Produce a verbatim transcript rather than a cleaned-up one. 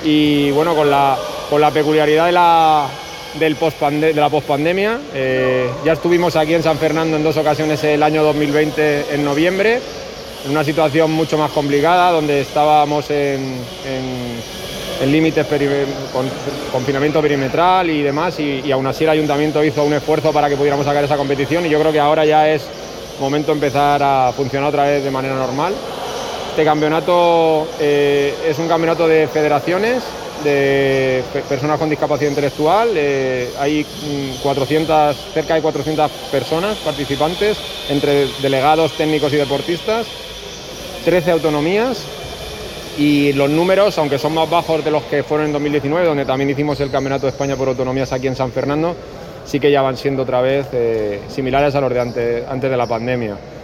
y bueno, con la, con la peculiaridad de la, del pospande, de la pospandemia. Eh, ya estuvimos aquí en San Fernando en dos ocasiones el año dos mil veinte, en noviembre, en una situación mucho más complicada, donde estábamos en, en, en límites, con confinamiento perimetral y demás, y, y aún así el ayuntamiento hizo un esfuerzo para que pudiéramos sacar esa competición, y yo creo que ahora ya es momento de empezar a funcionar otra vez de manera normal. Este campeonato eh, es un campeonato de federaciones, de personas con discapacidad intelectual. Eh, hay cuatrocientas, cerca de cuatrocientas personas participantes, entre delegados, técnicos y deportistas, trece autonomías, y los números, aunque son más bajos de los que fueron en dos mil diecinueve, donde también hicimos el Campeonato de España por autonomías aquí en San Fernando, sí que ya van siendo otra vez eh, similares a los de antes, antes de la pandemia.